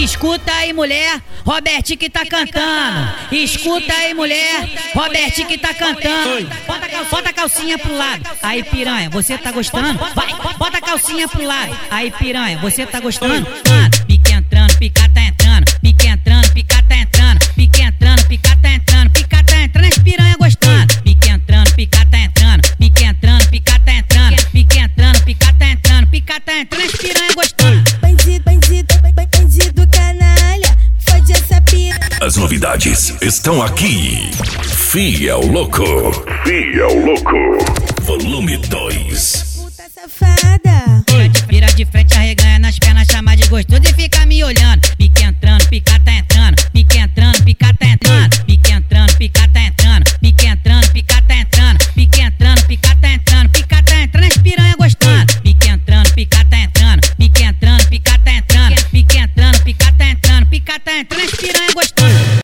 Escuta aí, mulher, Robertinho que tá cantando. Escuta aí, mulher, Robertinho que tá cantando. Bota a calcinha pro lado. Aí, piranha, você tá gostando? Vai, bota a calcinha pro lado. Aí, piranha, você tá gostando? Pique entrando, pica tá entrando. Pique entrando, pica tá entrando. Pique entrando, pica tá entrando. Pica tá entrando, as piranha gostando. Pique entrando, pica tá entrando. Pique entrando, pica tá entrando. Pique entrando, pica tá entrando. Pica tá entrando, as piranha gostando. Bandido canalha, fode essa piranha. As novidades estão aqui. Fiel Louco. Fiel Louco. Volume 2. Puta safada. Vira de frente, arreganha nas pernas, chama de gostoso e fica me olhando. Pique entrando, pica tá entrando. Pique entrando, pica tá entrando. Pique entrando, pica tá entrando. Pique entrando, pica tá entrando. Pique entrando, pica tá entrando. Pica tá entrando, as piranha gostando. Pique entrando, pica tá entrando. Pique entrando, pica tá entrando. Pique entrando, pica tá entrando. Pica tá entrando, as piranha gostando.